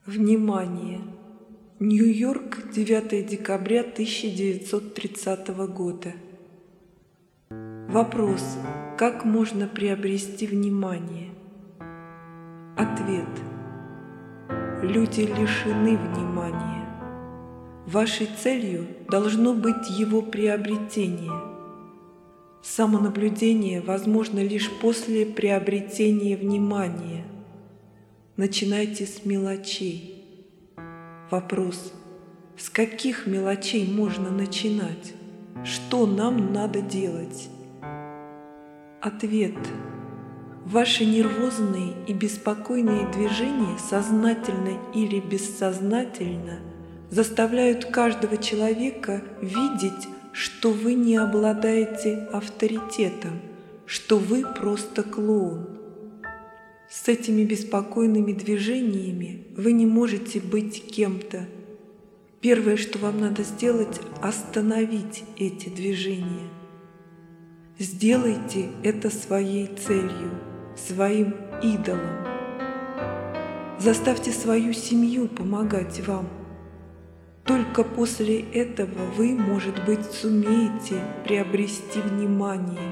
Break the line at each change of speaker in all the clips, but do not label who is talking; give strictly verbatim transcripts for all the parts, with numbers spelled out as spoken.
Внимание! Нью-Йорк, девятое декабря тысяча девятьсот тридцатого года. Вопрос: как можно приобрести внимание? Ответ: люди лишены внимания. Вашей целью должно быть его приобретение. Самонаблюдение возможно лишь после приобретения внимания. Начинайте с мелочей. Вопрос: с каких мелочей можно начинать? Что нам надо делать? Ответ: ваши нервозные и беспокойные движения сознательно или бессознательно заставляют каждого человека видеть, что вы не обладаете авторитетом, что вы просто клоун. С этими беспокойными движениями вы не можете быть кем-то. Первое, что вам надо сделать, остановить эти движения. Сделайте это своей целью, своим идолом. Заставьте свою семью помогать вам. Только после этого вы, может быть, сумеете приобрести внимание.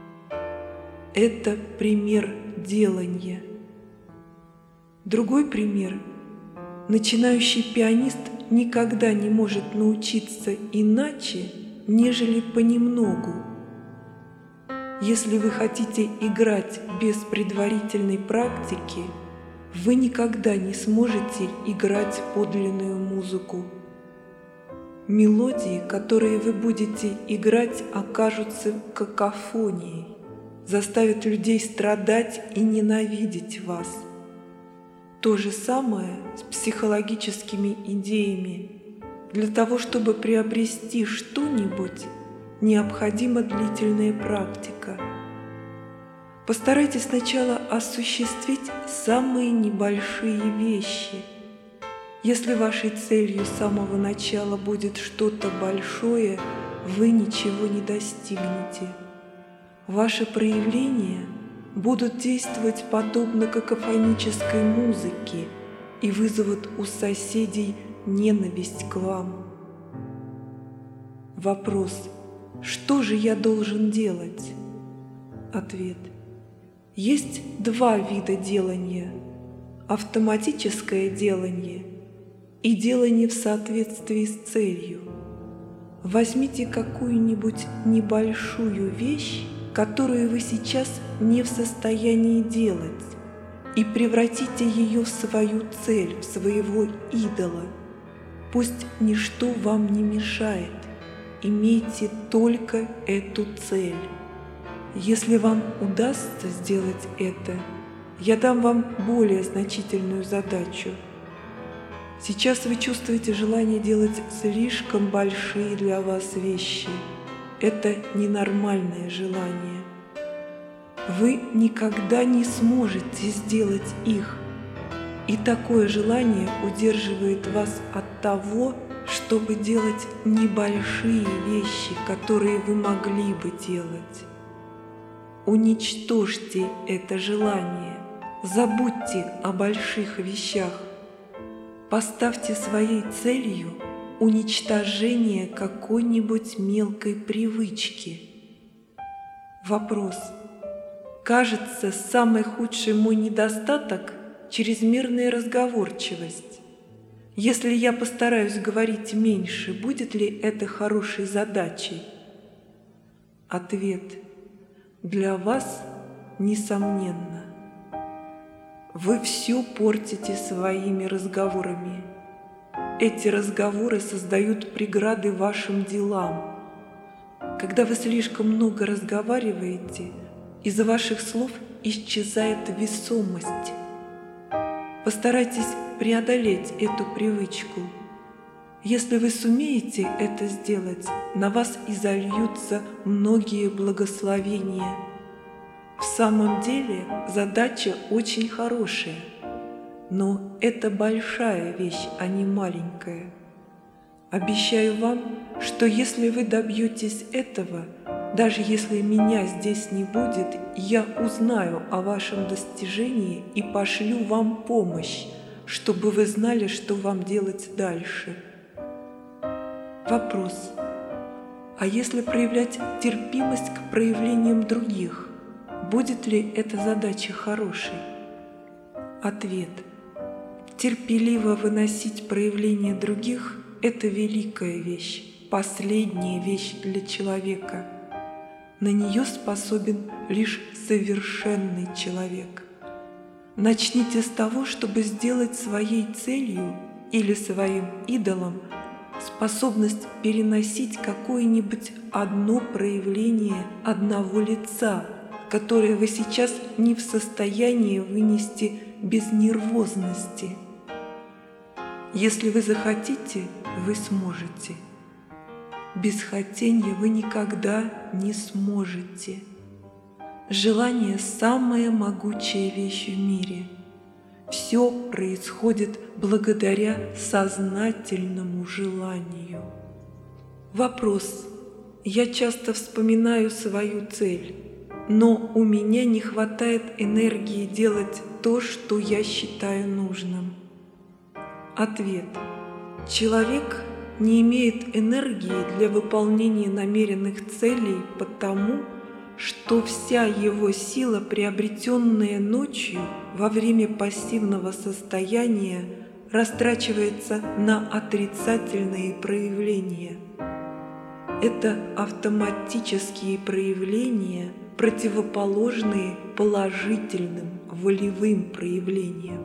Это пример делания. Другой пример. Начинающий пианист никогда не может научиться иначе, нежели понемногу. Если вы хотите играть без предварительной практики, вы никогда не сможете играть подлинную музыку. Мелодии, которые вы будете играть, окажутся какофонией, заставят людей страдать и ненавидеть вас. То же самое с психологическими идеями. Для того, чтобы приобрести что-нибудь, необходима длительная практика. Постарайтесь сначала осуществить самые небольшие вещи. Если вашей целью с самого начала будет что-то большое, вы ничего не достигнете. Ваши проявления будут действовать подобно какофонической музыке и вызовут у соседей ненависть к вам. Вопрос: что же я должен делать? Ответ: есть два вида делания: автоматическое делание и делание в соответствии с целью. Возьмите какую-нибудь небольшую вещь, которую вы сейчас не в состоянии делать, и превратите ее в свою цель, в своего идола. Пусть ничто вам не мешает, имейте только эту цель. Если вам удастся сделать это, я дам вам более значительную задачу. Сейчас вы чувствуете желание делать слишком большие для вас вещи. Это ненормальное желание. Вы никогда не сможете сделать их. И такое желание удерживает вас от того, чтобы делать небольшие вещи, которые вы могли бы делать. Уничтожьте это желание. Забудьте о больших вещах. Поставьте своей целью уничтожение какой-нибудь мелкой привычки. Вопрос: кажется, самый худший мой недостаток – чрезмерная разговорчивость. Если я постараюсь говорить меньше, будет ли это хорошей задачей? Ответ: для вас несомненно. Вы все портите своими разговорами. Эти разговоры создают преграды вашим делам. Когда вы слишком много разговариваете, из-за ваших слов исчезает весомость. Постарайтесь преодолеть эту привычку. Если вы сумеете это сделать, на вас изольются многие благословения. В самом деле задача очень хорошая, но это большая вещь, а не маленькая. Обещаю вам, что если вы добьетесь этого, даже если меня здесь не будет, я узнаю о вашем достижении и пошлю вам помощь, чтобы вы знали, что вам делать дальше. Вопрос. А если проявлять терпимость к проявлениям других, будет ли эта задача хорошей? Ответ. Терпеливо выносить проявления других – это великая вещь, последняя вещь для человека. На нее способен лишь совершенный человек. Начните с того, чтобы сделать своей целью или своим идолом способность переносить какое-нибудь одно проявление одного лица, которое вы сейчас не в состоянии вынести без нервозности. Если вы захотите, вы сможете. Без хотения вы никогда не сможете. Желание – самая могучая вещь в мире. Все происходит благодаря сознательному желанию. Вопрос. Я часто вспоминаю свою цель, но у меня не хватает энергии делать то, что я считаю нужным. Ответ. Человек не имеет энергии для выполнения намеренных целей потому, что вся его сила, приобретенная ночью во время пассивного состояния, растрачивается на отрицательные проявления. Это автоматические проявления, противоположные положительным волевым проявлениям.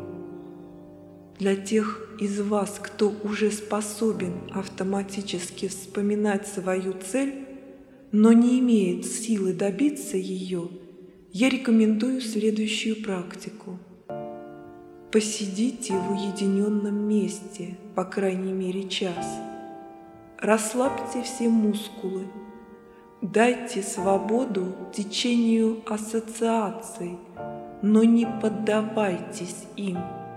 Для тех из вас, кто уже способен автоматически вспоминать свою цель, но не имеет силы добиться ее, я рекомендую следующую практику. Посидите в уединенном месте, по крайней мере час. Расслабьте все мускулы. Дайте свободу течению ассоциаций, но не поддавайтесь им.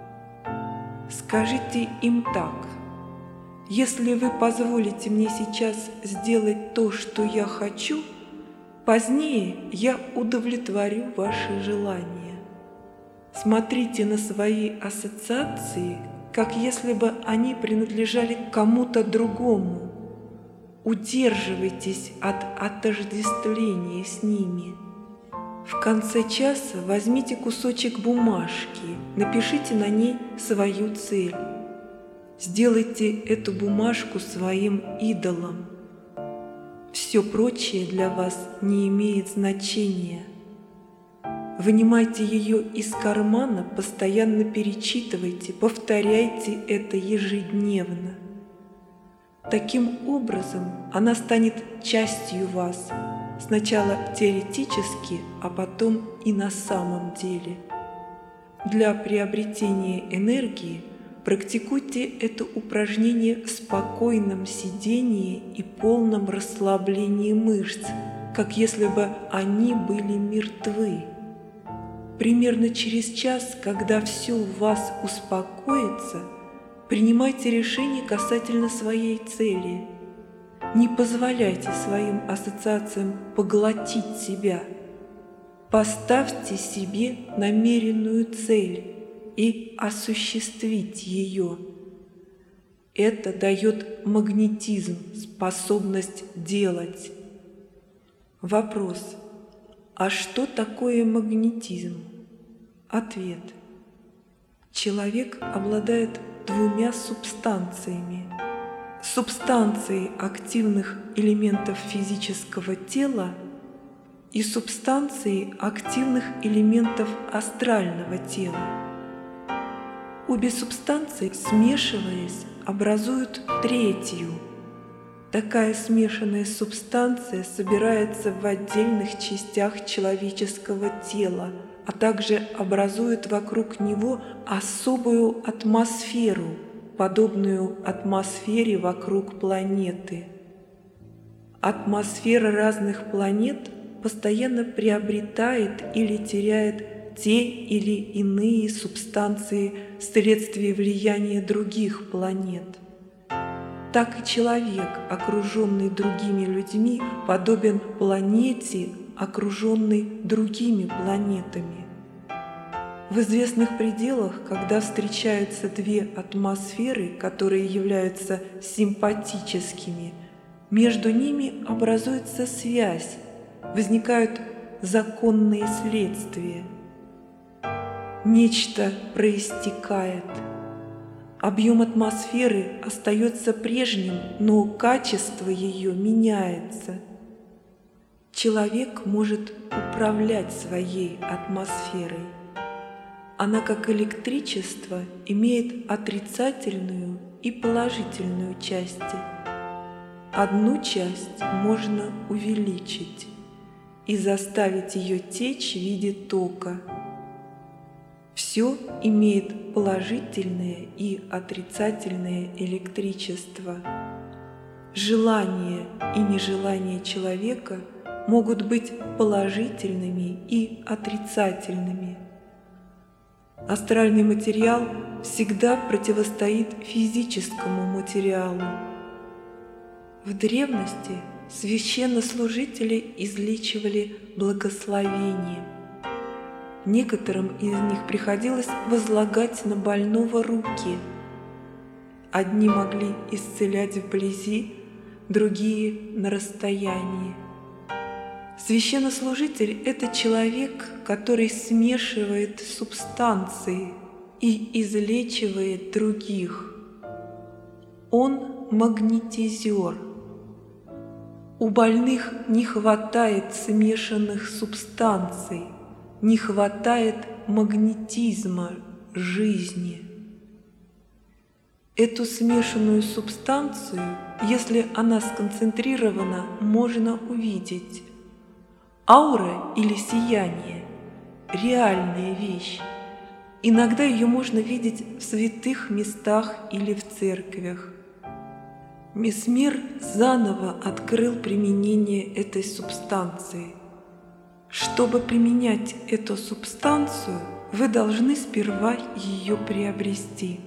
Скажите им так: если вы позволите мне сейчас сделать то, что я хочу, позднее я удовлетворю ваши желания. Смотрите на свои ассоциации, как если бы они принадлежали кому-то другому. Удерживайтесь от отождествления с ними. В конце часа возьмите кусочек бумажки, напишите на ней свою цель. Сделайте эту бумажку своим идолом. Все прочее для вас не имеет значения. Вынимайте ее из кармана, постоянно перечитывайте, повторяйте это ежедневно. Таким образом, она станет частью вас, сначала теоретически, а потом и на самом деле. Для приобретения энергии практикуйте это упражнение в спокойном сидении и полном расслаблении мышц, как если бы они были мертвы. Примерно через час, когда все в вас успокоится, принимайте решение касательно своей цели. Не позволяйте своим ассоциациям поглотить себя. Поставьте себе намеренную цель и осуществить ее. Это дает магнетизм, способность делать. Вопрос. А что такое магнетизм? Ответ. Человек обладает двумя субстанциями. Субстанцией активных элементов физического тела и субстанцией активных элементов астрального тела. Обе субстанции, смешиваясь, образуют третью. Такая смешанная субстанция собирается в отдельных частях человеческого тела, а также образует вокруг него особую атмосферу, подобную атмосфере вокруг планеты. Атмосфера разных планет постоянно приобретает или теряет те или иные субстанции вследствие влияния других планет. Так и человек, окруженный другими людьми, подобен планете, окруженной другими планетами. В известных пределах, когда встречаются две атмосферы, которые являются симпатическими, между ними образуется связь, возникают законные следствия. Нечто проистекает. Объем атмосферы остается прежним, но качество ее меняется. Человек может управлять своей атмосферой. Она, как электричество, имеет отрицательную и положительную части. Одну часть можно увеличить и заставить ее течь в виде тока. Все имеет положительное и отрицательное электричество. Желание и нежелание человека могут быть положительными и отрицательными. Астральный материал всегда противостоит физическому материалу. В древности священнослужители излечивали благословением. Некоторым из них приходилось возлагать на больного руки. Одни могли исцелять вблизи, другие – на расстоянии. Священнослужитель – это человек, который смешивает субстанции и излечивает других. Он магнетизер. У больных не хватает смешанных субстанций, не хватает магнетизма жизни. Эту смешанную субстанцию, если она сконцентрирована, можно увидеть. Аура или сияние – реальная вещь. Иногда ее можно видеть в святых местах или в церквях. Месмер заново открыл применение этой субстанции. Чтобы применять эту субстанцию, вы должны сперва ее приобрести.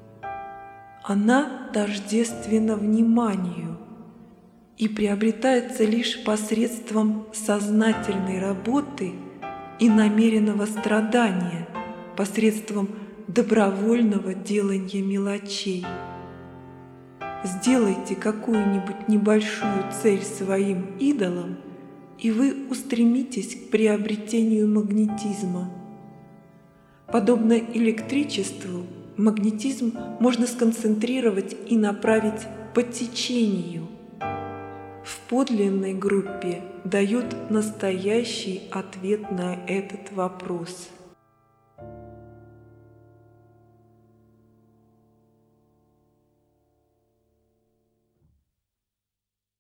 Она тождественна вниманию и приобретается лишь посредством сознательной работы и намеренного страдания, посредством добровольного делания мелочей. Сделайте какую-нибудь небольшую цель своим идолом, и вы устремитесь к приобретению магнетизма. Подобно электричеству, магнетизм можно сконцентрировать и направить по течению. В подлинной группе дают настоящий ответ на этот вопрос.